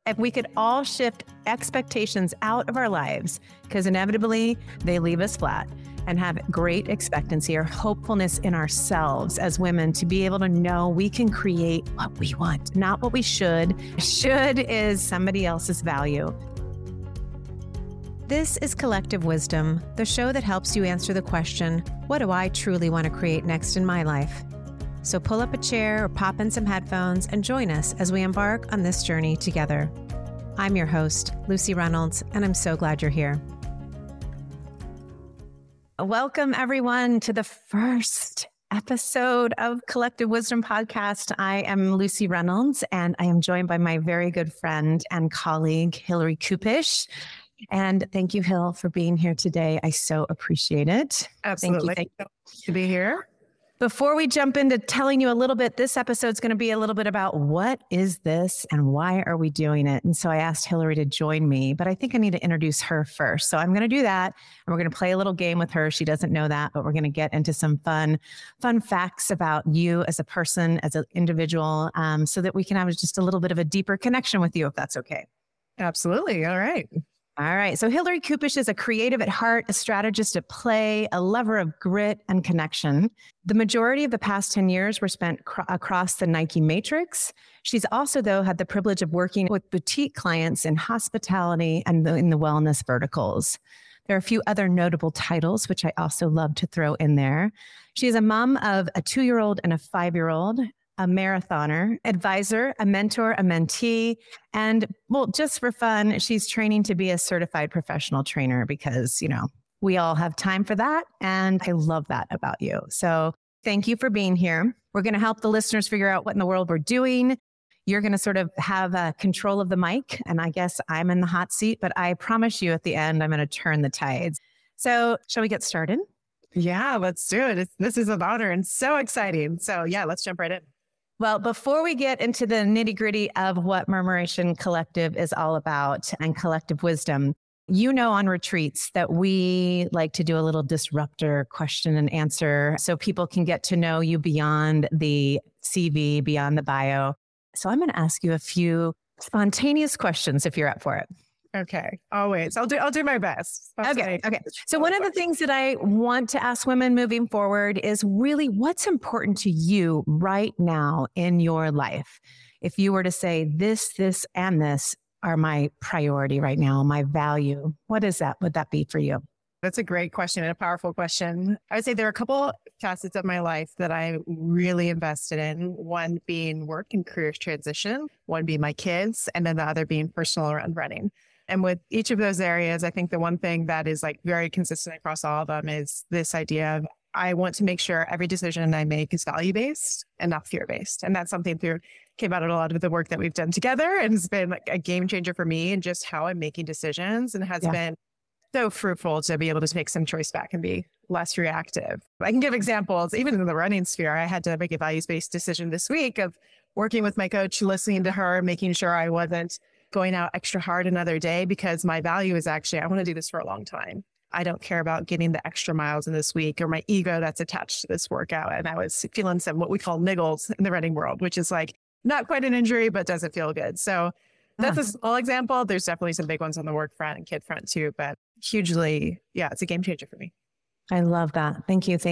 If we could all shift expectations out of our lives, because inevitably they leave us flat, and have great expectancy or hopefulness in ourselves as women to be able to know we can create what we want, not what we should. Should is somebody else's value. This is Collective Wisdom, the show that helps you answer the question, what do I truly want to create next in my life? So pull up a chair or pop in some headphones and join us as we embark on this journey together. I'm your host, Lucy Reynolds, and I'm so glad you're here. Welcome, everyone, to the first episode of Collective Wisdom Podcast. I am Lucy Reynolds, and I am joined by my very good friend and colleague, Hillary Kupish. And thank you, Hill, for being here today. I so appreciate it. Absolutely. Thank you. To be here. Before we jump into telling you a little bit, this episode is going to be a little bit about what is this and why are we doing it? And so I asked Hillary to join me, but I think I need to introduce her first. So I'm going to do that. And we're going to play a little game with her. She doesn't know that, but we're going to get into some fun facts about you as a person, as an individual, so that we can have just a little bit of a deeper connection with you, if that's okay. Absolutely. All right. All right. So Hillary Kupish is a creative at heart, a strategist at play, a lover of grit and connection. The majority of the past 10 years were spent across the Nike matrix. She's also, though, had the privilege of working with boutique clients in hospitality and in the wellness verticals. There are a few other notable titles, which I also love to throw in there. She is a mom of a 2-year-old and a 5-year-old, a marathoner, advisor, a mentor, a mentee, and well, just for fun, she's training to be a certified professional trainer because, you know, we all have time for that. And I love that about you. So thank you for being here. We're going to help the listeners figure out what in the world we're doing. You're going to sort of have control of the mic. And I guess I'm in the hot seat, but I promise you at the end, I'm going to turn the tides. So shall we get started? Yeah, let's do it. This is an honor and so exciting. So yeah, let's jump right in. Well, before we get into the nitty gritty of what Murmuration Collective is all about and collective wisdom, you know, on retreats that we like to do a little disruptor question and answer so people can get to know you beyond the CV, beyond the bio. So I'm going to ask you a few spontaneous questions if you're up for it. Okay. Always. I'll do my best. Okay. So one of the things that I want to ask women moving forward is really what's important to you right now in your life? If you were to say this, and this are my priority right now, my value, what is that? Would that be for you? That's a great question and a powerful question. I would say there are a couple facets of my life that I really invested in. One being work and career transition, one being my kids, and then the other being personal around running. And with each of those areas, I think the one thing that is like very consistent across all of them is this idea of I want to make sure every decision I make is value-based and not fear-based. And that's something that came out of a lot of the work that we've done together and has been like a game changer for me and just how I'm making decisions and has been so fruitful to be able to take some choice back and be less reactive. I can give examples, even in the running sphere. I had to make a values-based decision this week of working with my coach, listening to her, making sure I wasn't going out extra hard another day because my value is actually, I want to do this for a long time. I don't care about getting the extra miles in this week or my ego that's attached to this workout. And I was feeling some what we call niggles in the running world, which is like not quite an injury, but doesn't feel good. So that's a small example. There's definitely some big ones on the work front and kid front too, but hugely, it's a game changer for me. I love that. Thank you.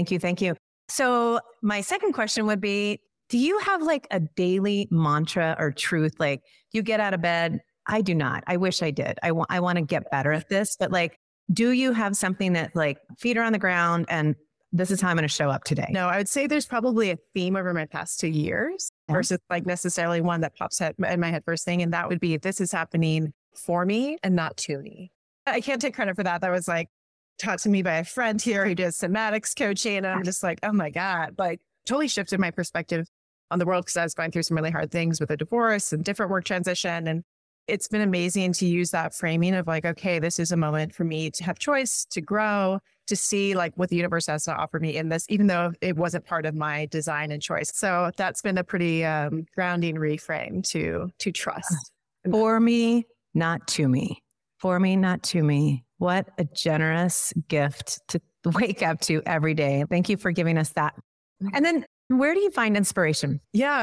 So my second question would be, do you have like a daily mantra or truth? Like you get out of bed? I do not. I wish I did. I want to get better at this, but like, do you have something that like feet are on the ground and this is how I'm going to show up today? No, I would say there's probably a theme over my past 2 years versus like necessarily one that pops in my head first thing. And that would be, this is happening for me and not to me. I can't take credit for that. That was like taught to me by a friend here who does somatics coaching. And I'm just like, oh my God, like totally shifted my perspective on the world because I was going through some really hard things with a divorce and different work transition. And it's been amazing to use that framing of like, okay, this is a moment for me to have choice, to grow, to see like what the universe has to offer me in this, even though it wasn't part of my design and choice. So that's been a pretty grounding reframe to trust. For me, not to me. For me, not to me. What a generous gift to wake up to every day. Thank you for giving us that. And then where do you find inspiration? Yeah.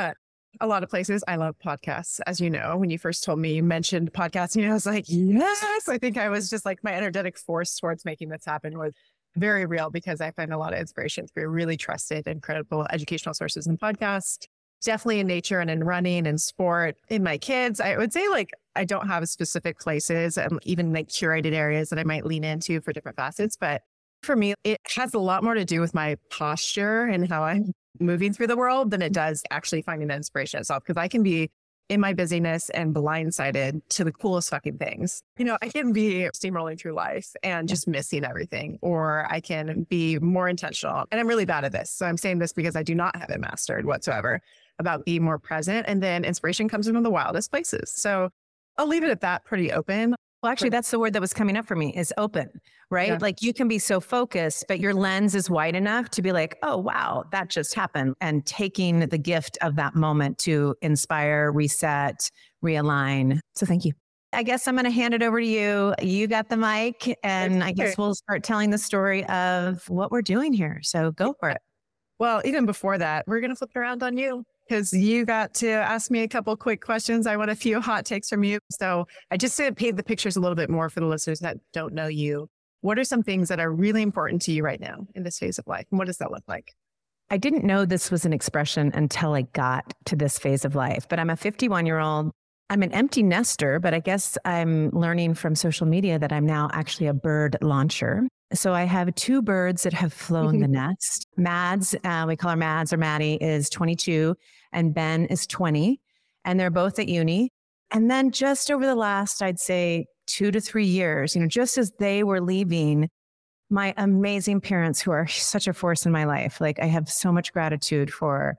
A lot of places. I love podcasts. As you know, when you first told me, you mentioned podcasting, I was like, yes. I think I was just like my energetic force towards making this happen was very real because I find a lot of inspiration through really trusted and credible educational sources and podcasts. Definitely in nature and in running and sport. In my kids, I would say like I don't have specific places and even like curated areas that I might lean into for different facets. But for me, it has a lot more to do with my posture and how I'm moving through the world than it does actually finding the inspiration itself. Because I can be in my busyness and blindsided to the coolest fucking things. I can be steamrolling through life and just missing everything, or I can be more intentional. And I'm really bad at this. So I'm saying this because I do not have it mastered whatsoever about being more present. And then inspiration comes from the wildest places. So I'll leave it at that, pretty open. Well, actually, that's the word that was coming up for me is open, right? Yeah. Like you can be so focused, but your lens is wide enough to be like, oh, wow, that just happened. And taking the gift of that moment to inspire, reset, realign. So thank you. I guess I'm going to hand it over to you. You got the mic, and I guess we'll start telling the story of what we're doing here. So go for it. Well, even before that, we're going to flip it around on you, because you got to ask me a couple quick questions. I want a few hot takes from you. So I just to paint the pictures a little bit more for the listeners that don't know you. What are some things that are really important to you right now in this phase of life? And what does that look like? I didn't know this was an expression until I got to this phase of life, but I'm a 51-year-old. I'm an empty nester, but I guess I'm learning from social media that I'm now actually a bird launcher. So I have two birds that have flown the nest. Mads, we call her Mads or Maddie, is 22 and Ben is 20. And they're both at uni. And then just over the last, I'd say 2 to 3 years, just as they were leaving, my amazing parents who are such a force in my life, like I have so much gratitude for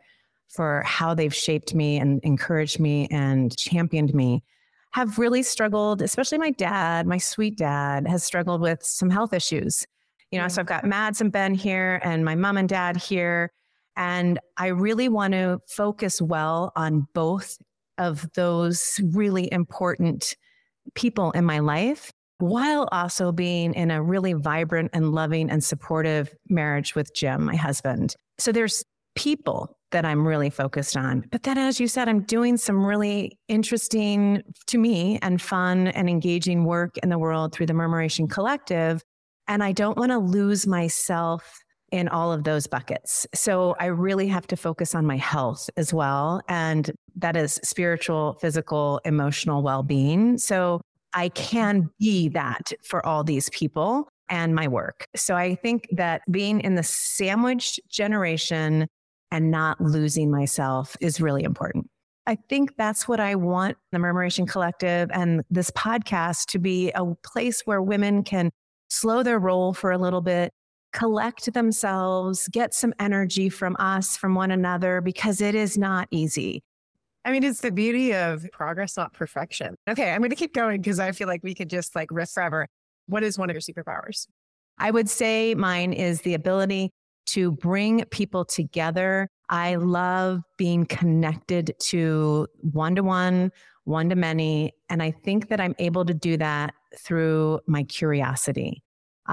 how they've shaped me and encouraged me and championed me, have really struggled, especially my dad, my sweet dad, has struggled with some health issues. So I've got Mads and Ben here and my mom and dad here. And I really want to focus well on both of those really important people in my life, while also being in a really vibrant and loving and supportive marriage with Jim, my husband. So there's people that I'm really focused on. But then, as you said, I'm doing some really interesting to me and fun and engaging work in the world through the Murmuration Collective. And I don't want to lose myself in all of those buckets. So I really have to focus on my health as well. And that is spiritual, physical, emotional well-being. So I can be that for all these people and my work. So I think that being in the sandwiched generation and not losing myself is really important. I think that's what I want the Murmuration Collective and this podcast to be, a place where women can slow their roll for a little bit, collect themselves, get some energy from us, from one another, because it is not easy. I mean, it's the beauty of progress, not perfection. Okay, I'm going to keep going because I feel like we could just like riff forever. What is one of your superpowers? I would say mine is the ability to bring people together. I love being connected to one-to-one, one-to-many. And I think that I'm able to do that through my curiosity.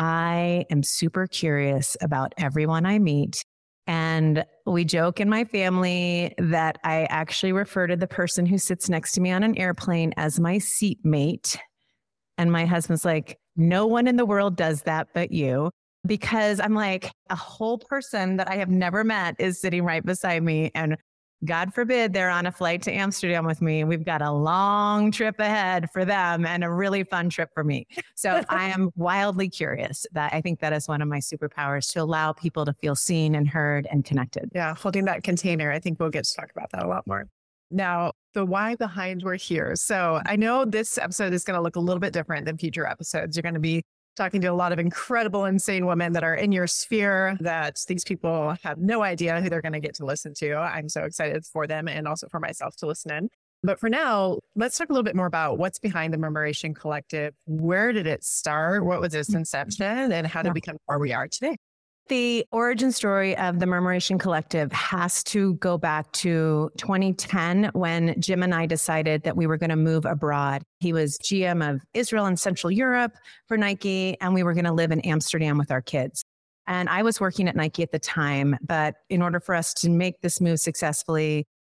I am super curious about everyone I meet. And we joke in my family that I actually refer to the person who sits next to me on an airplane as my seatmate. And my husband's like, no one in the world does that but you. Because I'm like, a whole person that I have never met is sitting right beside me. And God forbid they're on a flight to Amsterdam with me. We've got a long trip ahead for them and a really fun trip for me. So I am wildly curious. That I think that is one of my superpowers, to allow people to feel seen and heard and connected. Yeah, holding that container. I think we'll get to talk about that a lot more. Now, the why behind we're here. So I know this episode is going to look a little bit different than future episodes. You're going to be talking to a lot of incredible, insane women that are in your sphere that these people have no idea who they're going to get to listen to. I'm so excited for them and also for myself to listen in. But for now, let's talk a little bit more about what's behind the Murmuration Collective. Where did it start? What was its inception? And how did it become where we are today? The origin story of the Murmuration Collective has to go back to 2010 when Jim and I decided that we were going to move abroad. He was GM of Israel and Central Europe for Nike, and we were going to live in Amsterdam with our kids. And I was working at Nike at the time, but in order for us to make this move successfully,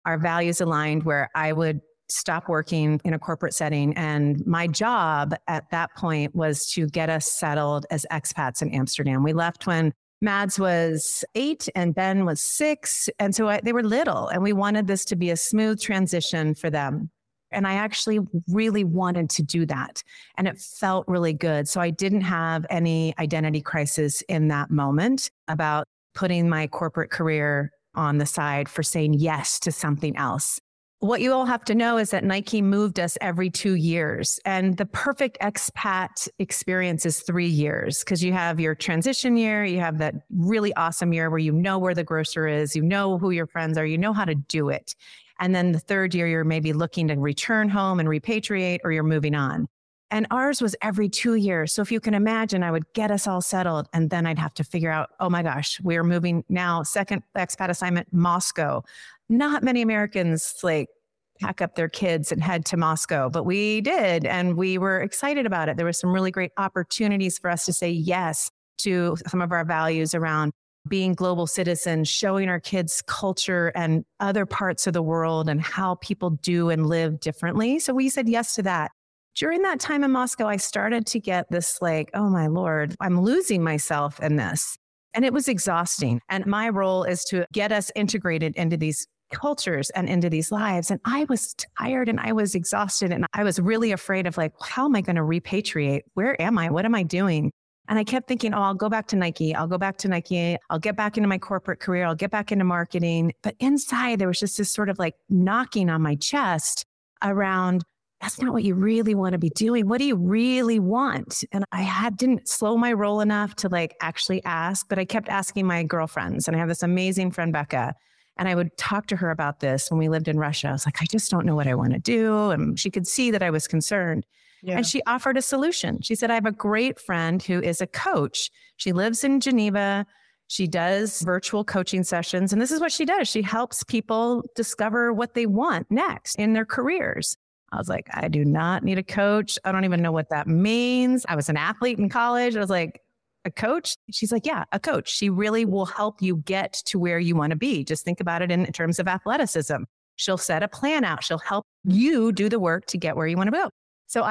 our values aligned where I would stop working in a corporate setting. And my job at that point was to get us settled as expats in Amsterdam. We left when Mads was 8 and Ben was 6. And so they were little, and we wanted this to be a smooth transition for them. And I actually really wanted to do that. And it felt really good. So I didn't have any identity crisis in that moment about putting my corporate career on the side for saying yes to something else. What you all have to know is that Nike moved us every 2 years, and the perfect expat experience is 3 years, because you have your transition year, you have that really awesome year where you know where the grocer is, you know who your friends are, you know how to do it. And then the third year, you're maybe looking to return home and repatriate, or you're moving on. And ours was every 2 years. So if you can imagine, I would get us all settled, and then I'd have to figure out, oh my gosh, we're moving now, second expat assignment, Moscow. Not many Americans pack up their kids and head to Moscow, but we did, and we were excited about it. There were some really great opportunities for us to say yes to some of our values around being global citizens, showing our kids culture and other parts of the world and how people do and live differently. So we said yes to that. During that time in Moscow, I started to get this oh my Lord, I'm losing myself in this. And it was exhausting. And my role is to get us integrated into these cultures and into these lives. And I was tired and I was exhausted. And I was really afraid of how am I going to repatriate? Where am I? What am I doing? And I kept thinking, oh, I'll go back to Nike. I'll go back to Nike. I'll get back into my corporate career. I'll get back into marketing. But inside, there was just this sort of knocking on my chest around, that's not what you really want to be doing. What do you really want? And I didn't slow my roll enough to actually ask, but I kept asking my girlfriends. And I have this amazing friend, Becca, and I would talk to her about this when we lived in Russia. I was like, I just don't know what I want to do. And she could see that I was concerned. Yeah. And she offered a solution. She said, I have a great friend who is a coach. She lives in Geneva. She does virtual coaching sessions. And this is what she does. She helps people discover what they want next in their careers. I was like, I do not need a coach. I don't even know what that means. I was an athlete in college. I was like, a coach? She's like, yeah, a coach. She really will help you get to where you want to be. Just think about it in terms of athleticism. She'll set a plan out. She'll help you do the work to get where you want to go. So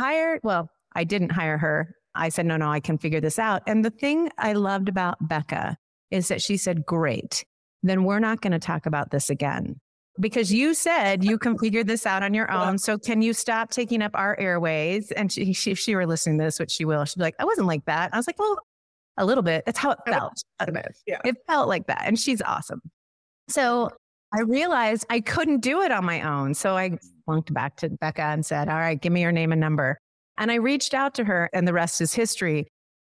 I didn't hire her. I said, no, I can figure this out. And the thing I loved about Becca is that she said, great, then we're not going to talk about this again. Because you said you can figure this out on your own. So can you stop taking up our airways? And if she were listening to this, which she will, she'd be like, I wasn't like that. I was like, well, a little bit. That's how it felt. Yeah. It felt like that. And she's awesome. So I realized I couldn't do it on my own. So I flunked back to Becca and said, all right, give me your name and number. And I reached out to her, and the rest is history.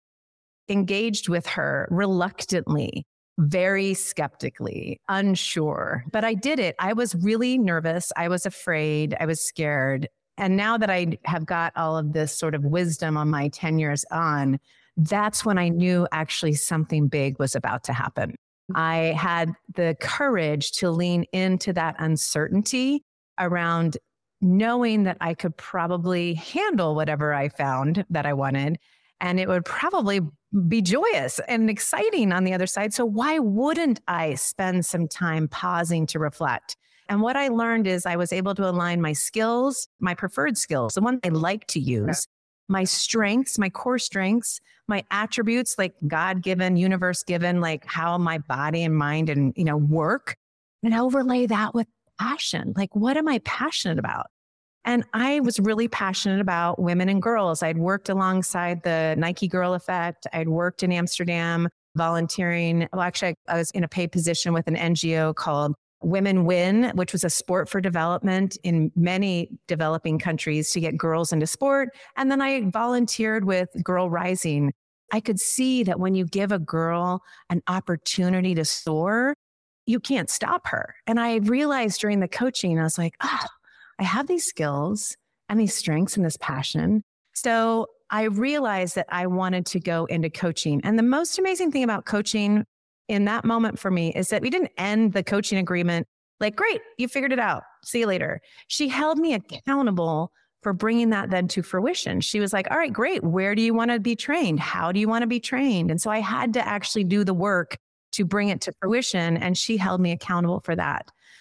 Engaged with her reluctantly, very skeptically, unsure, but I did it. I was really nervous. I was afraid. I was scared. And now that I have got all of this sort of wisdom on my 10 years on, that's when I knew actually something big was about to happen. I had the courage to lean into that uncertainty around knowing that I could probably handle whatever I found that I wanted. And it would probably be joyous and exciting on the other side. So why wouldn't I spend some time pausing to reflect? And what I learned is I was able to align my skills, my preferred skills, the one I like to use, my strengths, my core strengths, my attributes, God-given, universe-given, how my body and mind and, work, and overlay that with passion. What am I passionate about? And I was really passionate about women and girls. I'd worked alongside the Nike Girl Effect. I'd worked in Amsterdam volunteering. Well, actually, I was in a paid position with an NGO called Women Win, which was a sport for development in many developing countries to get girls into sport. And then I volunteered with Girl Rising. I could see that when you give a girl an opportunity to soar, you can't stop her. And I realized during the coaching, I was like, I have these skills and these strengths and this passion. So I realized that I wanted to go into coaching. And the most amazing thing about coaching in that moment for me is that we didn't end the coaching agreement great, you figured it out. See you later. She held me accountable for bringing that then to fruition. She was like, all right, great. Where do you want to be trained? How do you want to be trained? And so I had to actually do the work to bring it to fruition. And she held me accountable for that.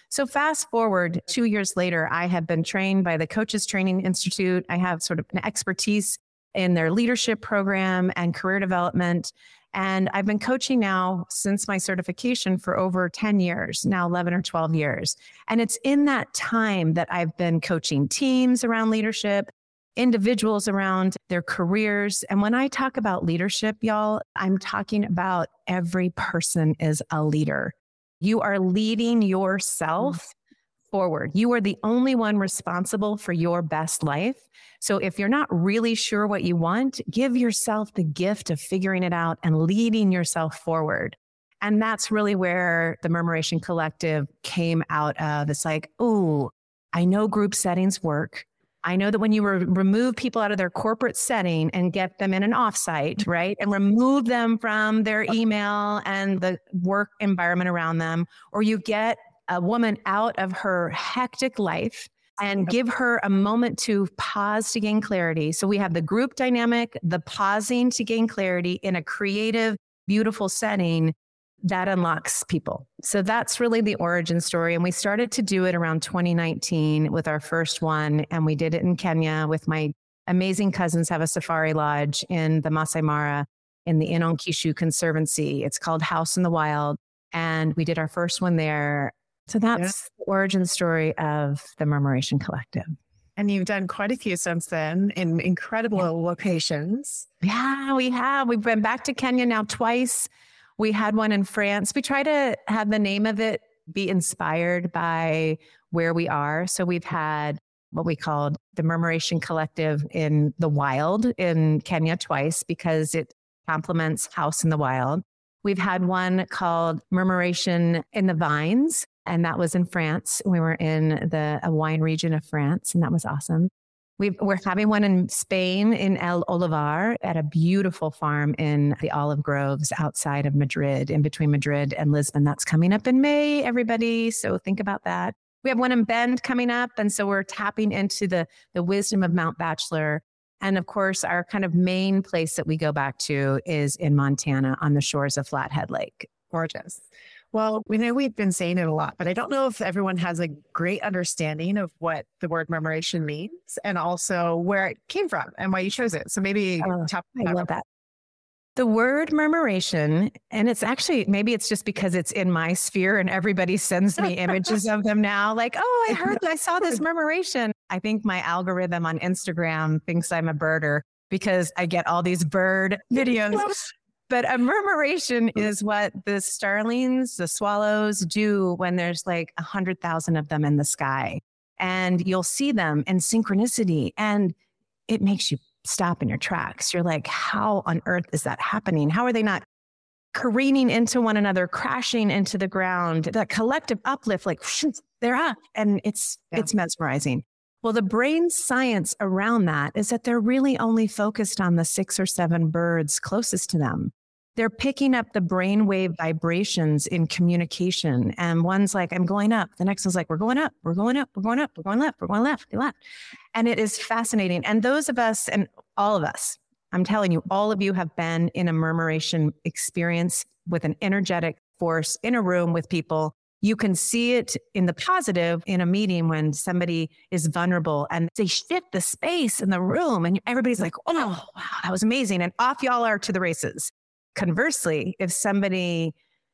So fast forward 2 years later, I have been trained by the Coaches Training Institute. I have sort of an expertise in their leadership program and career development. And I've been coaching now since my certification for over 10 years, now 11 or 12 years. And it's in that time that I've been coaching teams around leadership, individuals around their careers. And when I talk about leadership, y'all, I'm talking about every person is a leader. You are leading yourself forward. You are the only one responsible for your best life. So if you're not really sure what you want, give yourself the gift of figuring it out and leading yourself forward. And that's really where the Murmuration Collective came out of. It's like, oh, I know group settings work. I know that when you remove people out of their corporate setting and get them in an offsite, right? And remove them from their email and the work environment around them, or you get a woman out of her hectic life and give her a moment to pause to gain clarity. So we have the group dynamic, the pausing to gain clarity in a creative, beautiful setting that unlocks people. So that's really the origin story. And we started to do it around 2019 with our first one. And we did it in Kenya with my amazing cousins have a safari lodge in the Masai Mara in the Inong Kishu Conservancy. It's called House in the Wild. And we did our first one there. So that's the origin story of the Murmuration Collective. And you've done quite a few since then in incredible locations. Yeah, we have. We've been back to Kenya now twice. We had one in France. We try to have the name of it be inspired by where we are. So we've had what we called the Murmuration Collective in the Wild in Kenya twice because it complements House in the Wild. We've had one called Murmuration in the Vines, and that was in France. We were in a wine region of France, and that was awesome. We're having one in Spain in El Olivar at a beautiful farm in the olive groves outside of Madrid, in between Madrid and Lisbon. That's coming up in May, everybody. So think about that. We have one in Bend coming up. And so we're tapping into the wisdom of Mount Bachelor. And of course, our kind of main place that we go back to is in Montana on the shores of Flathead Lake. Gorgeous. Well, we know we've been saying it a lot, but I don't know if everyone has a great understanding of what the word murmuration means and also where it came from and why you chose it. So maybe I love that. The word murmuration, and it's actually, maybe it's just because it's in my sphere and everybody sends me images of them now. Like, oh, I saw this murmuration. I think my algorithm on Instagram thinks I'm a birder because I get all these bird videos. But a murmuration is what the starlings, the swallows do when there's like 100,000 of them in the sky. And you'll see them in synchronicity and it makes you stop in your tracks. You're like, how on earth is that happening? How are they not careening into one another, crashing into the ground? That collective uplift, like they're up and it's mesmerizing. Well, the brain science around that is that they're really only focused on the 6 or 7 birds closest to them. They're picking up the brainwave vibrations in communication. And one's like, I'm going up. The next one's like, we're going up, we're going up, we're going up, we're going left, we're going left, left. And it is fascinating. And those of us and all of us, I'm telling you, all of you have been in a murmuration experience with an energetic force in a room with people. You can see it in the positive in a meeting when somebody is vulnerable and they shift the space in the room and everybody's like, oh, wow, that was amazing. And off y'all are to the races. Conversely, if somebody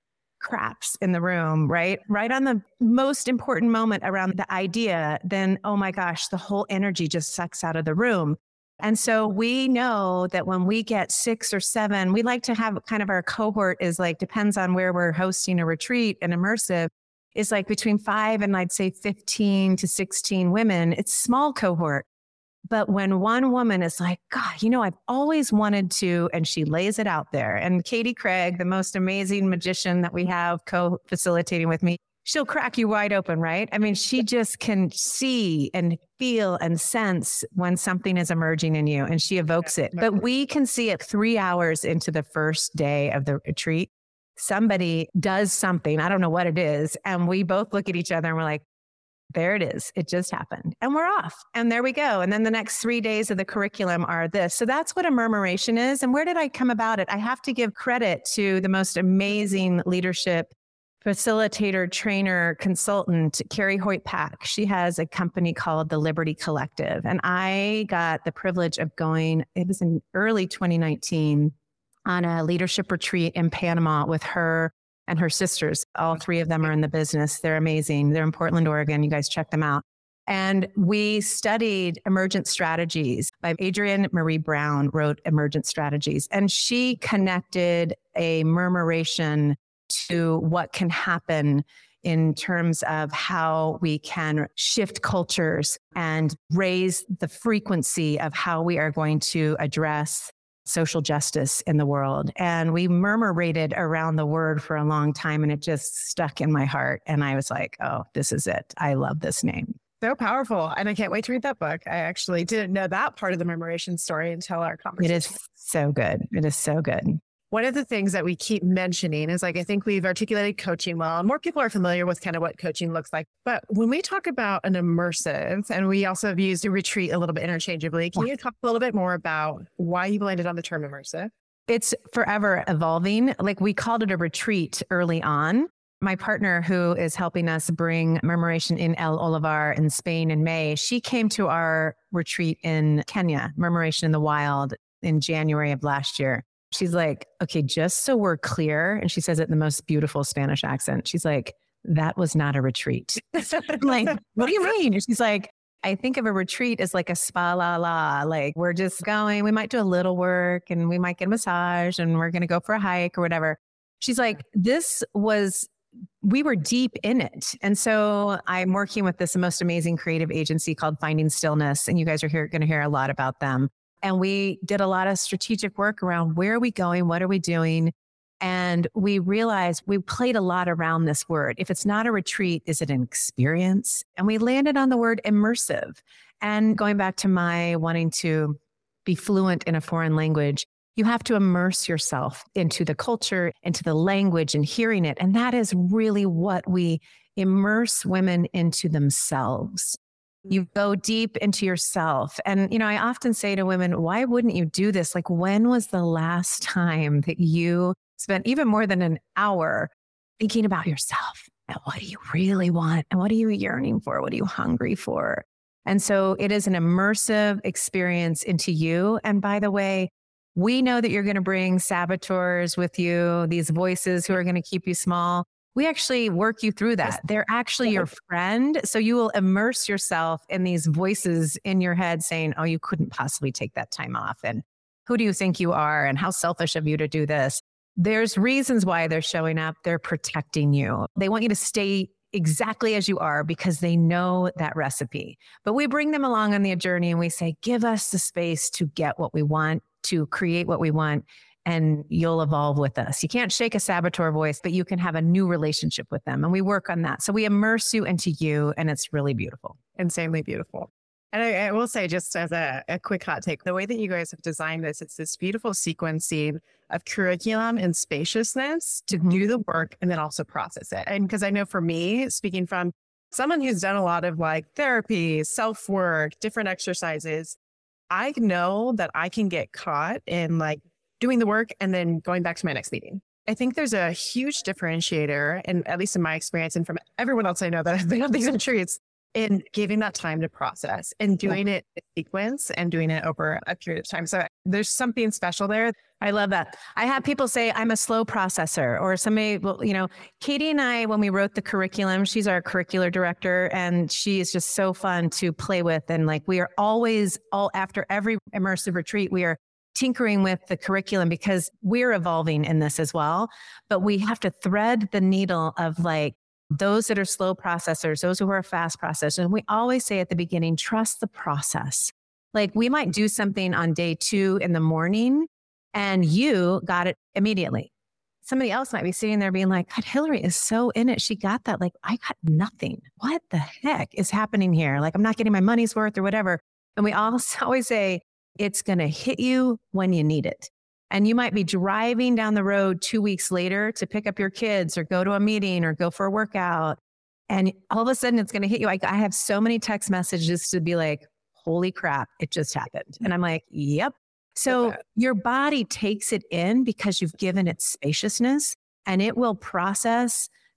craps in the room, right on the most important moment around the idea, then, oh my gosh, the whole energy just sucks out of the room. And so we know that when we get 6 or 7, we like to have kind of our cohort is like, depends on where we're hosting a retreat and immersive, is like between 5 and I'd say 15 to 16 women. It's small cohort. But when one woman is like, God, I've always wanted to, and she lays it out there. And Katie Craig, the most amazing magician that we have co-facilitating with me, she'll crack you wide open, right? I mean, she just can see and feel and sense when something is emerging in you and she evokes it. But we can see it 3 hours into the first day of the retreat. Somebody does something, I don't know what it is. And we both look at each other and we're like, there it is. It just happened. And we're off. And there we go. And then the next 3 days of the curriculum are this. So that's what a murmuration is. And where did I come about it? I have to give credit to the most amazing leadership facilitator, trainer, consultant, Carrie Hoyt-Pack. She has a company called the Liberty Collective. And I got the privilege of going, it was in early 2019, on a leadership retreat in Panama with her and her sisters. All three of them are in the business. They're amazing. They're in Portland, Oregon. You guys check them out. And we studied emergent strategies by Adrienne Marie Brown, wrote Emergent Strategies. And she connected a murmuration to what can happen in terms of how we can shift cultures and raise the frequency of how we are going to address social justice in the world. And we murmurated around the word for a long time, and it just stuck in my heart. And I was like, oh, this is it. I love this name. So powerful. And I can't wait to read that book. I actually didn't know that part of the murmuration story until our conversation. It is so good. It is so good. One of the things that we keep mentioning is like, I think we've articulated coaching well, and more people are familiar with kind of what coaching looks like. But when we talk about an immersive, and we also have used a retreat a little bit interchangeably, can you talk a little bit more about why you landed on the term immersive? It's forever evolving. Like, we called it a retreat early on. My partner, who is helping us bring Murmuration in El Olivar in Spain in May, she came to our retreat in Kenya, Murmuration in the Wild, in January of last year. She's like, okay, just so we're clear, and she says it in the most beautiful Spanish accent. She's like, that was not a retreat. I'm like, what do you mean? And she's like, I think of a retreat as like a spa la la. Like, we're just going, we might do a little work and we might get a massage and we're going to go for a hike or whatever. She's like, we were deep in it. And so I'm working with this most amazing creative agency called Finding Stillness. And you guys are going to hear a lot about them. And we did a lot of strategic work around where are we going? What are we doing? And we realized we played a lot around this word. If it's not a retreat, is it an experience? And we landed on the word immersive. And going back to my wanting to be fluent in a foreign language, you have to immerse yourself into the culture, into the language, and hearing it. And that is really what we immerse women into themselves. You go deep into yourself. And, I often say to women, why wouldn't you do this? Like, when was the last time that you spent even more than an hour thinking about yourself? And what do you really want? And what are you yearning for? What are you hungry for? And so it is an immersive experience into you. And by the way, we know that you're going to bring saboteurs with you, these voices who are going to keep you small. We actually work you through that. They're actually your friend. So you will immerse yourself in these voices in your head saying, oh, you couldn't possibly take that time off. And who do you think you are? And how selfish of you to do this? There's reasons why they're showing up. They're protecting you. They want you to stay exactly as you are because they know that recipe. But we bring them along on the journey and we say, give us the space to get what we want, to create what we want, and you'll evolve with us. You can't shake a saboteur voice, but you can have a new relationship with them. And we work on that. So we immerse you into you, and it's really beautiful. Insanely beautiful. And I will say, just as a quick hot take, the way that you guys have designed this, it's this beautiful sequencing of curriculum and spaciousness to do the work and then also process it. And because I know for me, speaking from someone who's done a lot of like therapy, self-work, different exercises, I know that I can get caught in like doing the work and then going back to my next meeting. I think there's a huge differentiator, and at least in my experience and from everyone else I know that have been on these retreats, in giving that time to process and doing it in sequence and doing it over a period of time. So there's something special there. I love that. I have people say I'm a slow processor, or somebody will, Katie and I, when we wrote the curriculum, she's our curricular director, and she is just so fun to play with. And like, we are always after every immersive retreat, we are tinkering with the curriculum because we're evolving in this as well. But we have to thread the needle of like, those that are slow processors, those who are fast processors. And we always say at the beginning, trust the process. Like, we might do something on day 2 in the morning and you got it immediately. Somebody else might be sitting there being like, God, Hillary is so in it. She got that. Like, I got nothing. What the heck is happening here? Like, I'm not getting my money's worth or whatever. And we always say, it's going to hit you when you need it. And you might be driving down the road 2 weeks later to pick up your kids or go to a meeting or go for a workout. And all of a sudden it's going to hit you. I have so many text messages to be like, holy crap, it just happened. And I'm like, yep. So your body takes it in because you've given it spaciousness, and it will process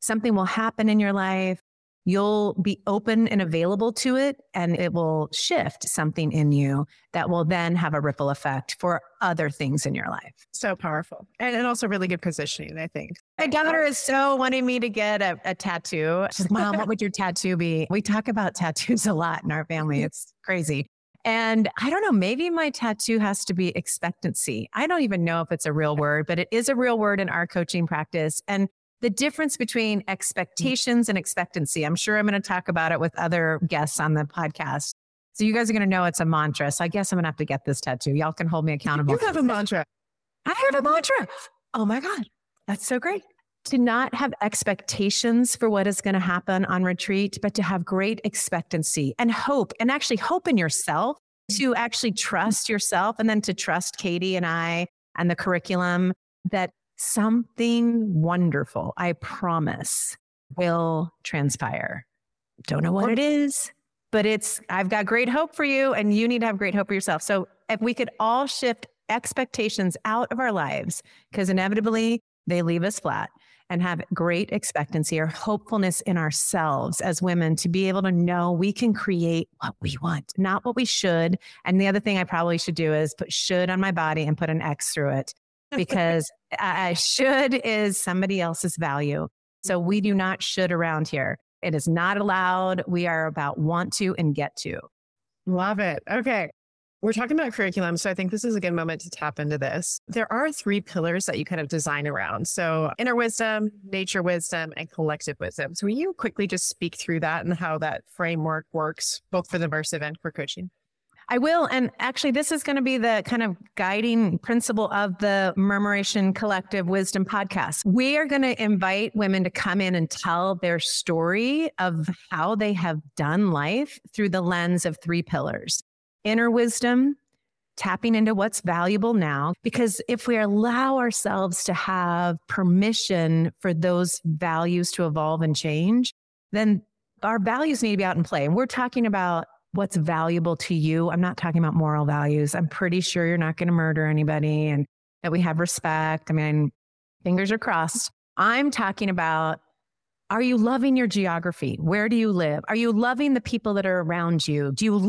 something will happen in your life. You'll be open and available to it, and it will shift something in you that will then have a ripple effect for other things in your life. So powerful. And also really good positioning, I think. My daughter is so wanting me to get a tattoo. She's like, Mom, what would your tattoo be? We talk about tattoos a lot in our family. It's crazy. And I don't know, maybe my tattoo has to be expectancy. I don't even know if it's a real word, but it is a real word in our coaching practice. And the difference between expectations and expectancy, I'm sure I'm going to talk about it with other guests on the podcast. So you guys are going to know it's a mantra. So I guess I'm going to have to get this tattoo. Y'all can hold me accountable. You have a mantra. I have a mantra. Oh my God. That's so great. To not have expectations for what is going to happen on retreat, but to have great expectancy and hope, and actually hope in yourself, to actually trust yourself, and then to trust Katie and I and the curriculum that something wonderful, I promise, will transpire. Don't know what it is, but I've got great hope for you, and you need to have great hope for yourself. So if we could all shift expectations out of our lives, because inevitably they leave us flat, and have great expectancy or hopefulness in ourselves as women to be able to know we can create what we want, not what we should. And the other thing I probably should do is put should on my body and put an X through it, because should is somebody else's value. So we do not should around here. It is not allowed. We are about want to and get to. Love it. Okay. We're talking about curriculum, so I think this is a good moment to tap into this. There are 3 pillars that you kind of design around. So inner wisdom, nature wisdom, and collective wisdom. So will you quickly just speak through that and how that framework works, both for the immersive and for coaching? I will. And actually, this is going to be the kind of guiding principle of the Murmuration Collective Wisdom podcast. We are going to invite women to come in and tell their story of how they have done life through the lens of 3 pillars. Inner wisdom, tapping into what's valuable now, because if we allow ourselves to have permission for those values to evolve and change, then our values need to be out in play. And we're talking about what's valuable to you. I'm not talking about moral values. I'm pretty sure you're not going to murder anybody and that we have respect. I mean, fingers are crossed. I'm talking about, are you loving your geography? Where do you live? Are you loving the people that are around you? Do you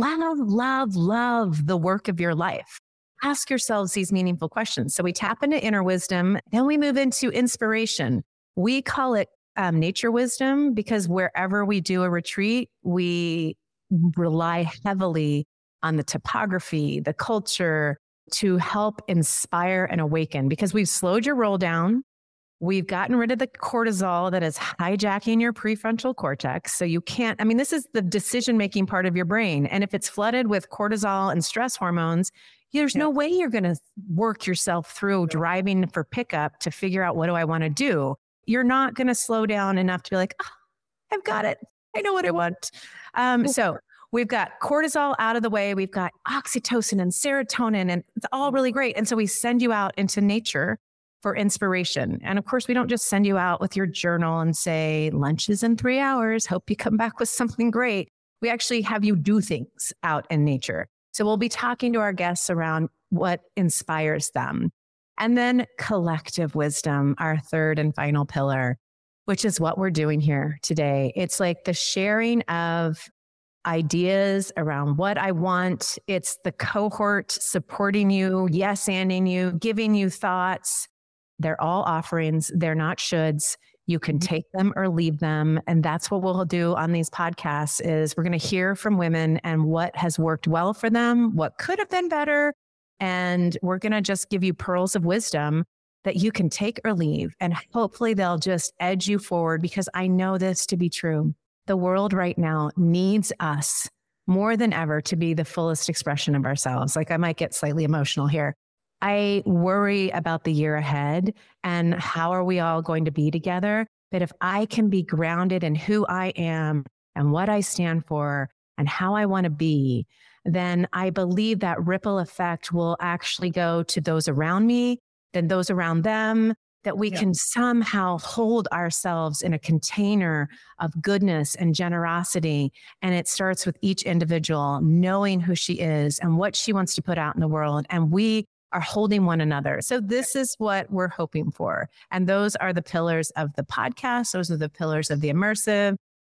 love the work of your life? Ask yourselves these meaningful questions. So we tap into inner wisdom, then we move into inspiration. We call it nature wisdom because wherever we do a retreat, we rely heavily on the topography, the culture to help inspire and awaken, because we've slowed your roll down. We've gotten rid of the cortisol that is hijacking your prefrontal cortex. So you can't, this is the decision-making part of your brain. And if it's flooded with cortisol and stress hormones, there's no way you're going to work yourself through driving for pickup to figure out, what do I want to do? You're not going to slow down enough to be like, I've got it. I know what I want. So we've got cortisol out of the way. We've got oxytocin and serotonin, and it's all really great. And so we send you out into nature for inspiration. And of course, we don't just send you out with your journal and say, lunch is in 3 hours. Hope you come back with something great. We actually have you do things out in nature. So we'll be talking to our guests around what inspires them. And then collective wisdom, our third and final pillar, which is what we're doing here today. It's like the sharing of ideas around what I want. It's the cohort supporting you, yes-anding you, giving you thoughts. They're all offerings. They're not shoulds. You can take them or leave them. And that's what we'll do on these podcasts is we're going to hear from women and what has worked well for them, what could have been better. And we're going to just give you pearls of wisdom that you can take or leave. And hopefully they'll just edge you forward, because I know this to be true. The world right now needs us more than ever to be the fullest expression of ourselves. Like, I might get slightly emotional here. I worry about the year ahead and how are we all going to be together. But if I can be grounded in who I am and what I stand for and how I want to be, then I believe that ripple effect will actually go to those around me, then those around them, that we can somehow hold ourselves in a container of goodness and generosity. And it starts with each individual knowing who she is and what she wants to put out in the world. And we are holding one another. So this is what we're hoping for. And those are the pillars of the podcast. Those are the pillars of the immersive.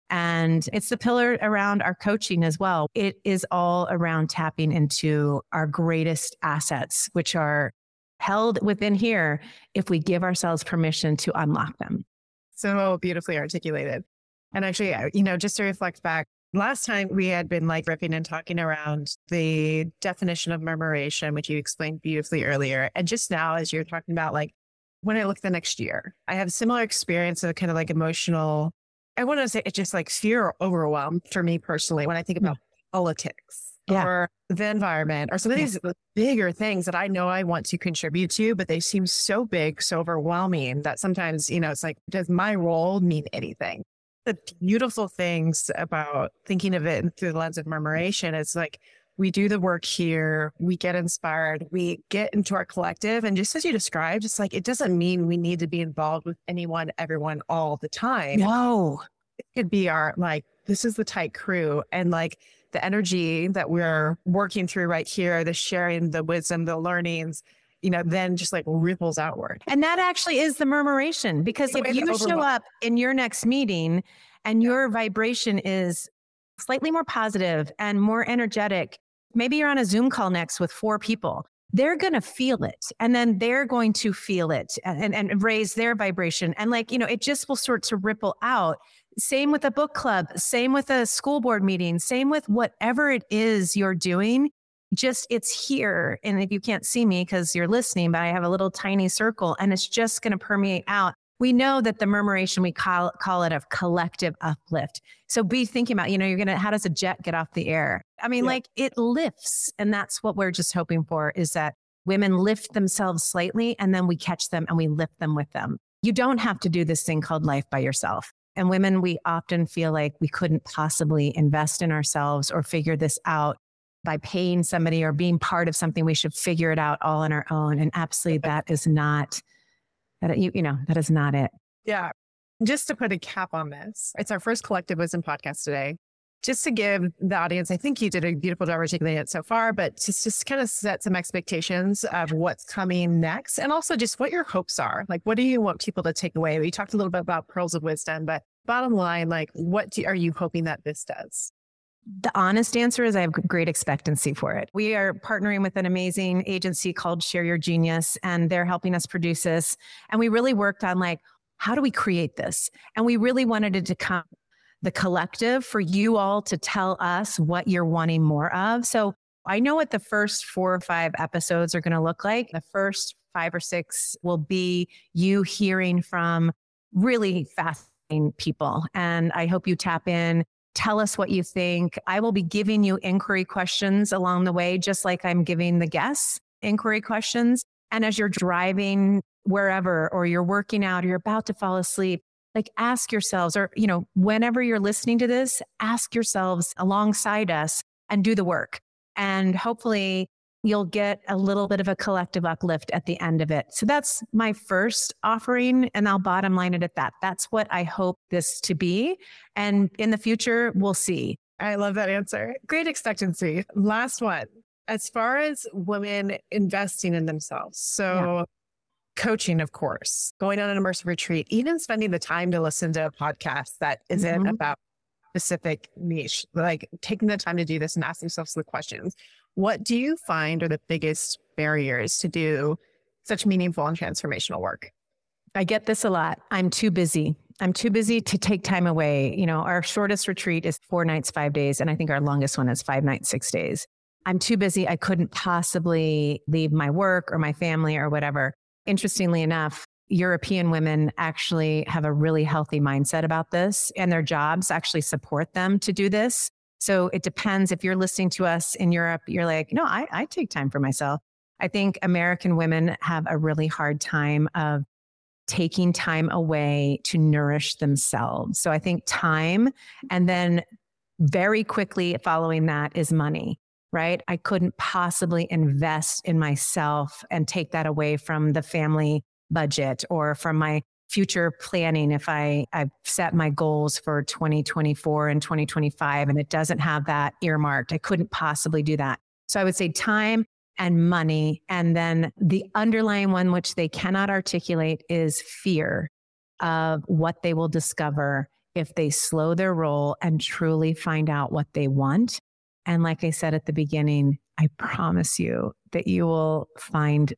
And it's the pillar around our coaching as well. It is all around tapping into our greatest assets, which are held within here if we give ourselves permission to unlock them. So beautifully articulated. And actually, just to reflect back, last time we had been like riffing and talking around the definition of murmuration, which you explained beautifully earlier. And just now, as you're talking about, like, when I look the next year, I have a similar experience of kind of like emotional, I want to say it's just like fear or overwhelm for me personally when I think about politics or the environment or some of these bigger things that I know I want to contribute to, but they seem so big, so overwhelming that sometimes, it's like, does my role mean anything? The beautiful things about thinking of it through the lens of murmuration is like, we do the work here, we get inspired, we get into our collective. And just as you described, it's like, it doesn't mean we need to be involved with anyone, everyone all the time. No, it could be our, like, this is the tight crew. And like the energy that we're working through right here, the sharing, the wisdom, the learnings, then just like ripples outward. And that actually is the murmuration, because if you show up in your next meeting and your vibration is slightly more positive and more energetic, maybe you're on a Zoom call next with 4 people, they're going to feel it. And then they're going to feel it and raise their vibration. And it just will start to ripple out. Same with a book club, same with a school board meeting, same with whatever it is you're doing. Just it's here. And if you can't see me because you're listening, but I have a little tiny circle and it's just going to permeate out. We know that the murmuration, we call it a collective uplift. So be thinking about, how does a jet get off the air? I mean, it lifts. And that's what we're just hoping for, is that women lift themselves slightly and then we catch them and we lift them with them. You don't have to do this thing called life by yourself. And women, we often feel like we couldn't possibly invest in ourselves or figure this out by paying somebody or being part of something. We should figure it out all on our own. And absolutely, that is not it. Yeah. Just to put a cap on this, it's our first Collective Wisdom podcast today. Just to give the audience, I think you did a beautiful job articulating it so far, but just kind of set some expectations of what's coming next. And also just what your hopes are. Like, what do you want people to take away? We talked a little bit about pearls of wisdom, but bottom line, like, what are you hoping that this does? The honest answer is I have great expectancy for it. We are partnering with an amazing agency called Share Your Genius, and they're helping us produce this. And we really worked on how do we create this? And we really wanted it to come the collective for you all to tell us what you're wanting more of. So I know what the first 4 or 5 episodes are going to look like. The first 5 or 6 will be you hearing from really fascinating people. And I hope you tap in. Tell us what you think. I will be giving you inquiry questions along the way, just like I'm giving the guests inquiry questions. And as you're driving wherever, or you're working out, or you're about to fall asleep, ask yourselves, or, whenever you're listening to this, ask yourselves alongside us and do the work. And hopefully you'll get a little bit of a collective uplift at the end of it. So that's my first offering, and I'll bottom line it at that. That's what I hope this to be. And in the future, we'll see. I love that answer. Great expectancy. Last one. As far as women investing in themselves. So coaching, of course, going on an immersive retreat, even spending the time to listen to a podcast that isn't about specific niche, like taking the time to do this and ask yourselves the questions. What do you find are the biggest barriers to do such meaningful and transformational work? I get this a lot. I'm too busy. I'm too busy to take time away. Our shortest retreat is 4 nights, 5 days. And I think our longest one is 5 nights, 6 days. I'm too busy. I couldn't possibly leave my work or my family or whatever. Interestingly enough, European women actually have a really healthy mindset about this, and their jobs actually support them to do this. So it depends. If you're listening to us in Europe, you're like, no, I take time for myself. I think American women have a really hard time of taking time away to nourish themselves. So I think time, and then very quickly following that is money, right? I couldn't possibly invest in myself and take that away from the family budget or from my future planning. If I've set my goals for 2024 and 2025 and it doesn't have that earmarked, I couldn't possibly do that. So I would say time, and money. And then the underlying one, which they cannot articulate, is fear of what they will discover if they slow their roll and truly find out what they want. And like I said at the beginning, I promise you that you will find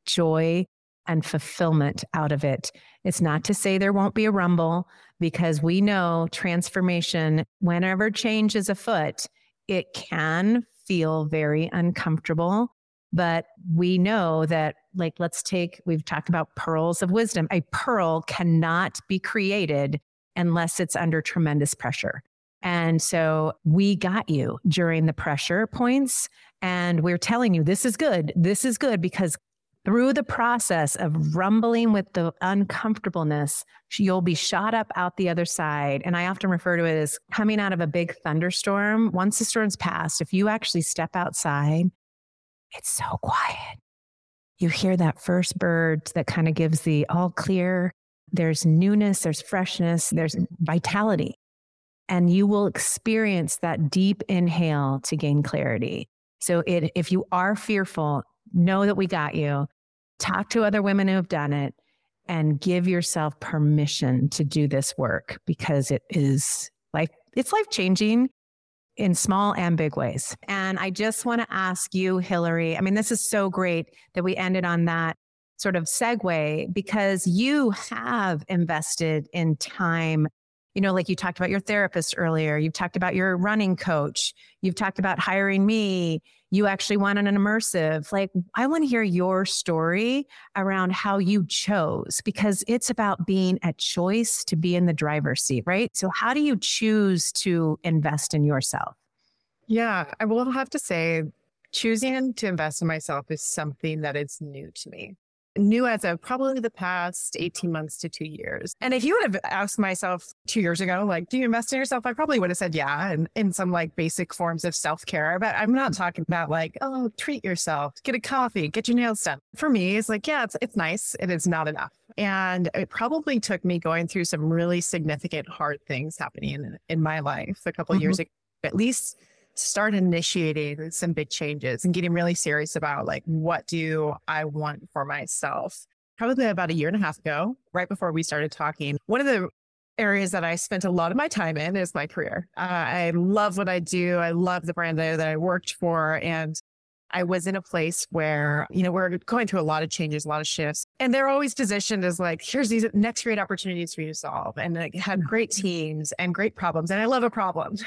joy and fulfillment out of it. It's not to say there won't be a rumble, because we know transformation, whenever change is afoot, it can feel very uncomfortable. But we know that, like, we've talked about pearls of wisdom. A pearl cannot be created unless it's under tremendous pressure. And so we got you during the pressure points, and we're telling you, this is good, because through the process of rumbling with the uncomfortableness, you'll be shot up out the other side. And I often refer to it as coming out of a big thunderstorm. Once the storm's passed, if you actually step outside, it's so quiet. You hear that first bird that kind of gives the all clear. There's newness, there's freshness, there's vitality. And you will experience that deep inhale to gain clarity. So if you are fearful, know that we got you. Talk to other women who have done it and give yourself permission to do this work, because it's life-changing in small and big ways. And I just want to ask you, Hillary, I mean, this is so great that we ended on that sort of segue, because you have invested in time. You know, like you talked about your therapist earlier, you've talked about your running coach, you've talked about hiring me, you actually went on an immersive. Like, I want to hear your story around how you chose, because it's about being at choice to be in the driver's seat, right? So how do you choose to invest in yourself? Yeah, I will have to say, choosing to invest in myself is something that is new to me. New as of probably the past 18 months to 2 years. And if you would have asked myself 2 years ago, like, do you invest in yourself? I probably would have said, yeah, and in some like basic forms of self-care. But I'm not talking about like, oh, treat yourself, get a coffee, get your nails done. For me, it's like, yeah, it's nice. It is not enough. And it probably took me going through some really significant, hard things happening in my life a couple of years ago, at least start initiating some big changes and getting really serious about, like, what do I want for myself? Probably about 1.5 years ago, right before we started talking, one of the areas that I spent a lot of my time in is my career. I love what I do. I love the brand that I worked for. And I was in a place where, you know, we're going through a lot of changes, a lot of shifts, and they're always positioned as like, here's these next great opportunities for you to solve. And I had great teams and great problems. And I love a problem.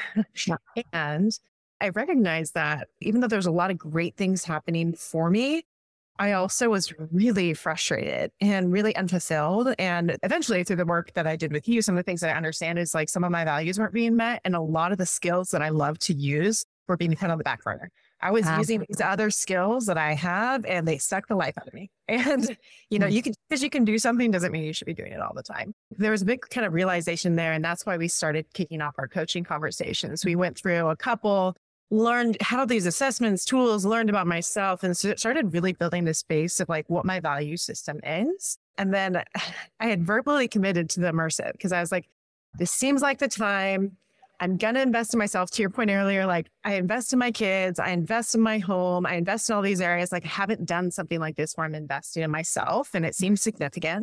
And I recognized that even though there's a lot of great things happening for me, I also was really frustrated and really unfulfilled. And eventually, through the work that I did with you, some of the things that I understand is like some of my values weren't being met. And a lot of the skills that I love to use were being put on the back burner. I was using these other skills that I have, and they suck the life out of me. And, you know, because you can do something doesn't mean you should be doing it all the time. There was a big kind of realization there. And that's why we started kicking off our coaching conversations. We went through a couple, learned how these assessments, tools, learned about myself, and started really building this base of like what my value system is. And then I had verbally committed to the immersive because I was like, this seems like the time. I'm going to invest in myself. To your point earlier, like I invest in my kids, I invest in my home, I invest in all these areas. Like I haven't done something like this where I'm investing in myself, and it seems significant.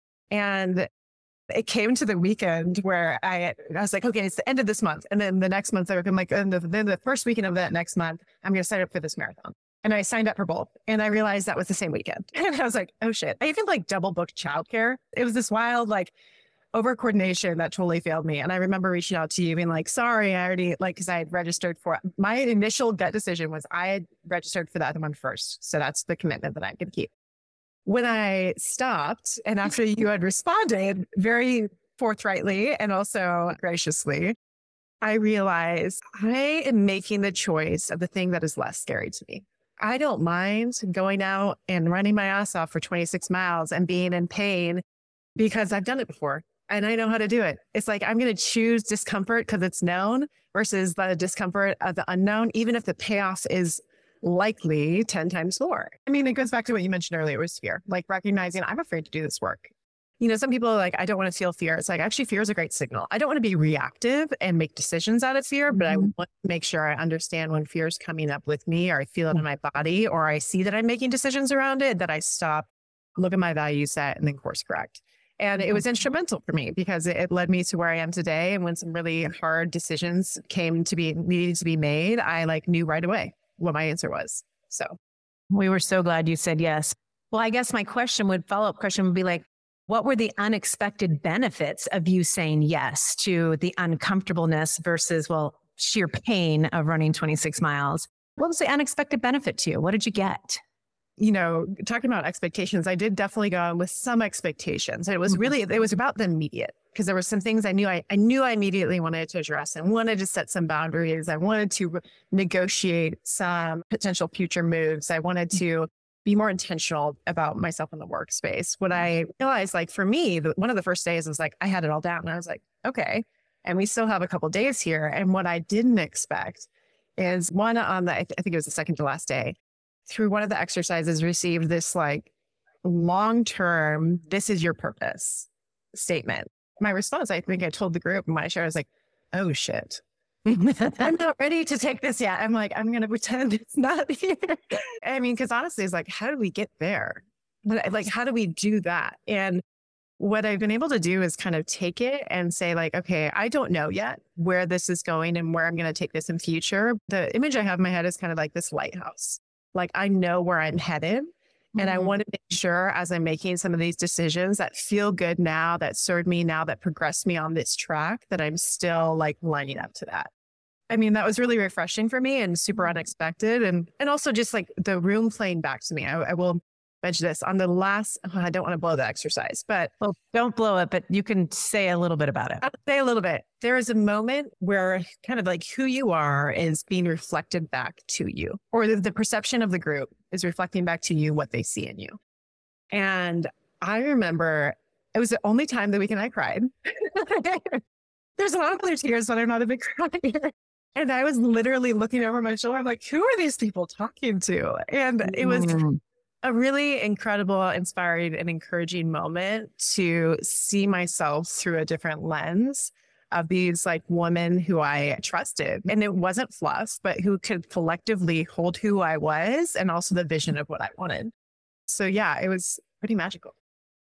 And it came to the weekend where I was like, okay, it's the end of this month. And then the next month, I'm like, and then the first weekend of that next month, I'm going to sign up for this marathon. And I signed up for both. And I realized that was the same weekend. And I was like, oh shit. I even like double booked childcare. It was this wild, like over coordination that totally failed me. And I remember reaching out to you being like, sorry, I already cause I had registered for my initial gut decision was I had registered for the other one first. So that's the commitment that I'm going to keep. When I stopped, and after you had responded very forthrightly and also graciously, I realized I am making the choice of the thing that is less scary to me. I don't mind going out and running my ass off for 26 miles and being in pain because I've done it before and I know how to do it. It's like, I'm going to choose discomfort because it's known versus the discomfort of the unknown, even if the payoff is likely 10 times more. I mean, it goes back to what you mentioned earlier was fear, like recognizing I'm afraid to do this work. some people are like, I don't want to feel fear. It's like, actually, fear is a great signal. I don't want to be reactive and make decisions out of fear, but I want to make sure I understand when fear is coming up with me, or I feel it in my body, or I see that I'm making decisions around it, that I stop, look at my value set, and then course correct. And it was instrumental for me because it led me to where I am today. And when some really hard decisions needed to be made, I knew right away what my answer was. So we were so glad you said yes. Well, I guess my follow-up question would be like, what were the unexpected benefits of you saying yes to the uncomfortableness versus, sheer pain of running 26 miles? What was the unexpected benefit to you? What did you get? Talking about expectations, I did definitely go in with some expectations. It was about the immediate, because there were some things I knew I immediately wanted to address and wanted to set some boundaries. I wanted to negotiate some potential future moves. I wanted to be more intentional about myself in the workspace. What I realized, for me, one of the first days was I had it all down. And I was like, okay. And we still have a couple of days here. And what I didn't expect is one on I think it was the second to last day, through one of the exercises, received this long-term, this is your purpose statement. My response, I think I told the group in my share, I was like, oh shit. I'm not ready to take this yet. I'm I'm going to pretend it's not here. Because honestly, it's how do we get there? How do we do that? And what I've been able to do is kind of take it and say okay, I don't know yet where this is going and where I'm going to take this in future. The image I have in my head is kind of this lighthouse. I know where I'm headed. And I want to make sure as I'm making some of these decisions that feel good now, that serve me now, that progress me on this track, that I'm still lining up to that. That was really refreshing for me and super unexpected. And also just the room playing back to me. I will mention this on the last, I don't want to blow the exercise, but. Well, don't blow it, but you can say a little bit about it. I'll say a little bit. There is a moment where kind of who you are is being reflected back to you, or the perception of the group is reflecting back to you what they see in you. And I remember it was the only time the weekend I cried. There's a lot of other tears, but I'm not a big crier. And I was literally looking over my shoulder. I'm who are these people talking to? And it was a really incredible, inspiring, and encouraging moment to see myself through a different lens of these women who I trusted. And it wasn't fluff, but who could collectively hold who I was and also the vision of what I wanted. So yeah, it was pretty magical.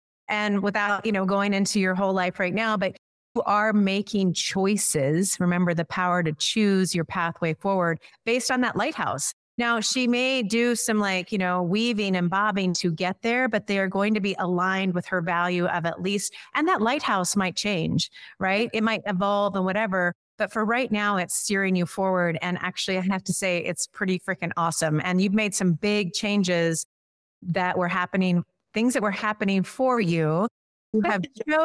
And without, going into your whole life right now, but you are making choices. Remember the power to choose your pathway forward based on that lighthouse. Now, she may do some weaving and bobbing to get there, but they are going to be aligned with her value of at least, and that lighthouse might change, right? It might evolve and whatever, but for right now, it's steering you forward. And actually, I have to say, it's pretty freaking awesome. And you've made some big changes that were happening, things that were happening for you. You have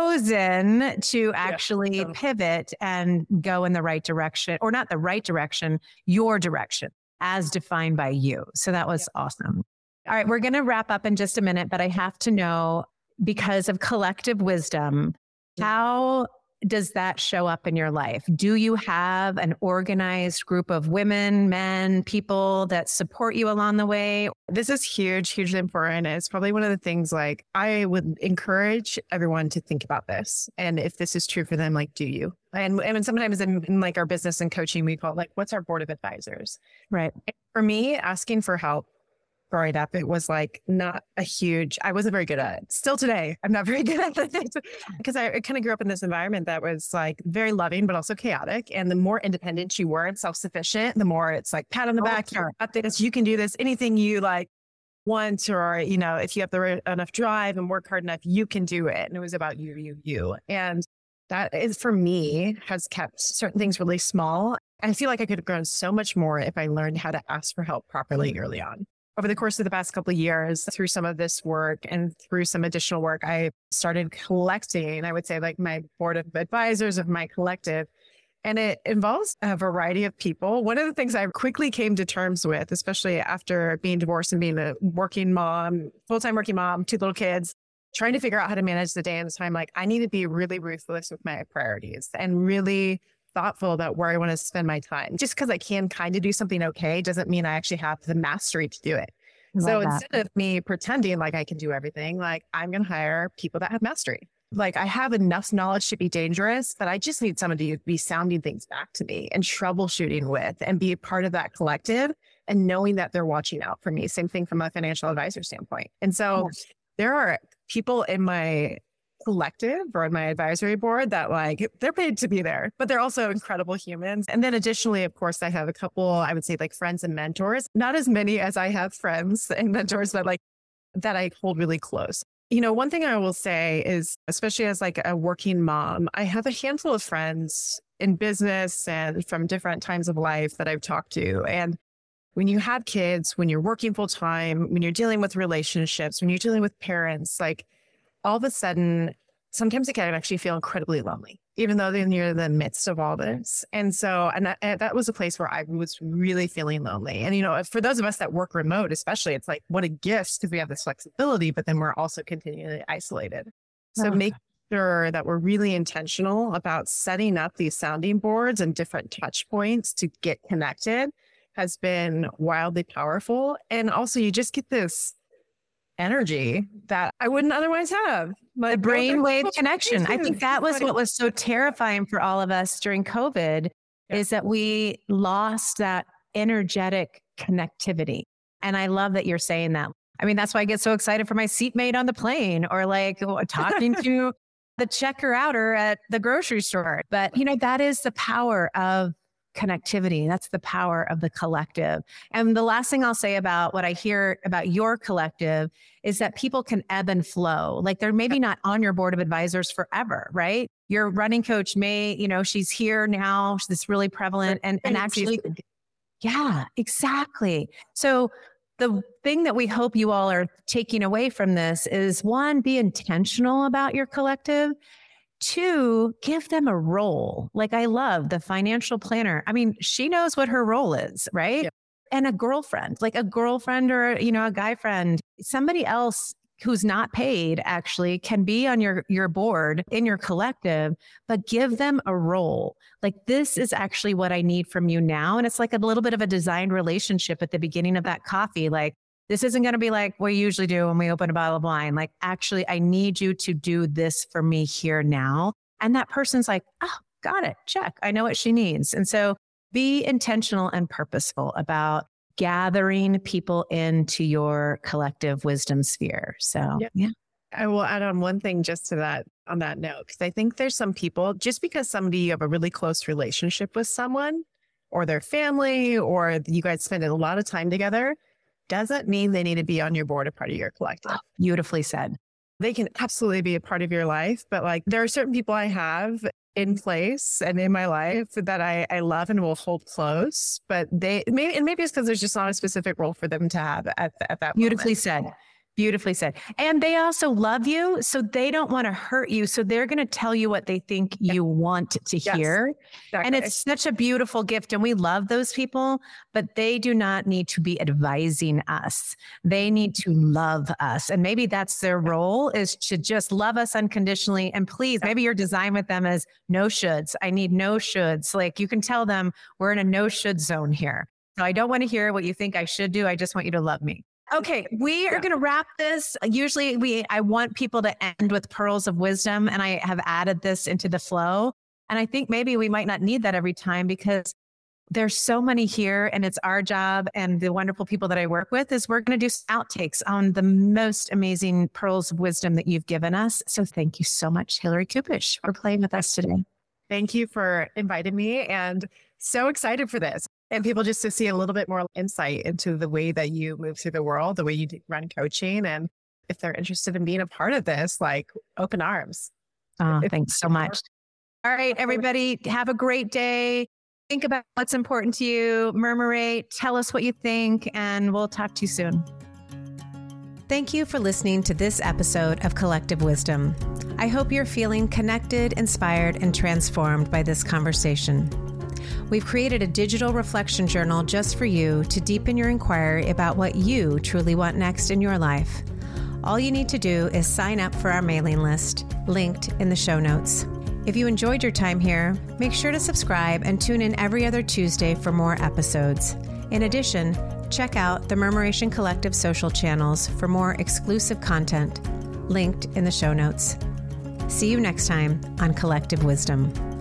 chosen to actually pivot and go in the right direction, or not the right direction, your direction, as defined by you. So that was awesome. All right, we're going to wrap up in just a minute, but I have to know, because of collective wisdom, how does that show up in your life? Do you have an organized group of women, men, people that support you along the way? This is huge, hugely important. It's probably one of the things I would encourage everyone to think about this. And if this is true for them, do you? And sometimes in our business and coaching, we call it what's our board of advisors? Right. And for me, asking for help growing up, it was not a huge, I wasn't very good at it. Still today, I'm not very good at it because I kind of grew up in this environment that was very loving, but also chaotic. And the more independent you were and self-sufficient, the more it's pat on the back, you're up this, you can do this, anything you want, or, if you have enough drive and work hard enough, you can do it. And it was about you. And that is, for me, has kept certain things really small. And I feel I could have grown so much more if I learned how to ask for help properly early on. Over the course of the past couple of years, through some of this work and through some additional work, I started collecting, I would say my board of advisors of my collective. And it involves a variety of people. One of the things I quickly came to terms with, especially after being divorced and being a working mom, full-time working mom, 2 little kids, trying to figure out how to manage the day and the time, I need to be really ruthless with my priorities and really thoughtful about where I want to spend my time. Just because I can kind of do something okay doesn't mean I actually have the mastery to do it. So instead of me pretending I can do everything, I'm going to hire people that have mastery. Like I have enough knowledge to be dangerous, but I just need somebody to be sounding things back to me and troubleshooting with and be a part of that collective and knowing that they're watching out for me. Same thing from a financial advisor standpoint. And so there are people in my collective or in my advisory board that like, they're paid to be there, but they're also incredible humans. And then additionally, of course, I have a couple, I would say like friends and mentors, not as many as I have friends and mentors, but like that I hold really close. You know, one thing I will say is, especially as like a working mom, I have a handful of friends in business and from different times of life that I've talked to. And when you have kids, when you're working full time, when you're dealing with relationships, when you're dealing with parents, like all of a sudden, sometimes it can actually feel incredibly lonely, even though you're in the midst of all this. And so, that was a place where I was really feeling lonely. And, you know, for those of us that work remote, especially, it's like, what a gift because we have this flexibility, but then we're also continually isolated. So make sure that we're really intentional about setting up these sounding boards and different touch points to get connected has been wildly powerful. And also you just get this energy that I wouldn't otherwise have. The brainwave connection. I think that was what was so terrifying for all of us during COVID is that we lost that energetic connectivity. And I love that you're saying that. I mean, that's why I get so excited for my seatmate on the plane or like talking to the checker outer at the grocery store. But, you know, that is the power of connectivity. That's the power of the collective. And the last thing I'll say about what I hear about your collective is that people can ebb and flow. Like they're maybe not on your board of advisors forever, right? Your running coach may, you know, she's here now. She's really prevalent and actually, yeah, exactly. So the thing that we hope you all are taking away from this is one, be intentional about your collective. Two, give them a role. Like I love the financial planner. I mean, she knows what her role is, right? Yep. And a girlfriend or, you know, a guy friend, somebody else who's not paid actually can be on your board in your collective, but give them a role. Like this is actually what I need from you now. And it's like a little bit of a designed relationship at the beginning of that coffee. Like, this isn't going to be like we usually do when we open a bottle of wine. Like, actually, I need you to do this for me here now. And that person's like, oh, got it. Check. I know what she needs. And so be intentional and purposeful about gathering people into your collective wisdom sphere. So, yeah. I will add on one thing just to that, on that note, because I think there's some people, just because you have a really close relationship with someone or their family, or you guys spend a lot of time together, doesn't mean they need to be on your board, a part of your collective. Oh, beautifully said. They can absolutely be a part of your life, but like there are certain people I have in place and in my life that I love and will hold close, but maybe it's because there's just not a specific role for them to have at that Beautifully moment. said. Beautifully said. And they also love you, so they don't want to hurt you. So they're going to tell you what they think you want to hear. Exactly. And it's such a beautiful gift. And we love those people, but they do not need to be advising us. They need to love us. And maybe that's their role, is to just love us unconditionally. And please, maybe your design with them is no shoulds. I need no shoulds. Like you can tell them we're in a no should zone here. So I don't want to hear what you think I should do. I just want you to love me. Okay, we are going to wrap this. Usually I want people to end with pearls of wisdom, and I have added this into the flow. And I think maybe we might not need that every time because there's so many here, and it's our job and the wonderful people that I work with is we're going to do outtakes on the most amazing pearls of wisdom that you've given us. So thank you so much, Hillary Kupish, for playing with us today. Thank you for inviting me, and so excited for this. And people just to see a little bit more insight into the way that you move through the world, the way you run coaching. And if they're interested in being a part of this, like open arms. Oh, thanks so much. All right, everybody, have a great day. Think about what's important to you. Murmurate, tell us what you think, and we'll talk to you soon. Thank you for listening to this episode of Collective Wisdom. I hope you're feeling connected, inspired, and transformed by this conversation. We've created a digital reflection journal just for you to deepen your inquiry about what you truly want next in your life. All you need to do is sign up for our mailing list, linked in the show notes. If you enjoyed your time here, make sure to subscribe and tune in every other Tuesday for more episodes. In addition, check out the Murmuration Collective social channels for more exclusive content, linked in the show notes. See you next time on Collective Wisdom.